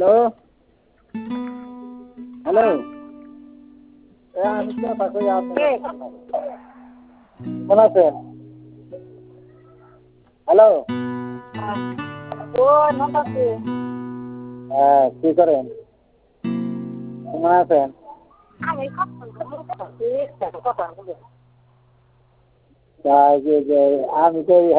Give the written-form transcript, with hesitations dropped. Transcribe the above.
hello hello আমি তো পাশে আছি কেমন আছেন হ্যালো হ্যাঁ কি করেন কেমন আছেন আমি তো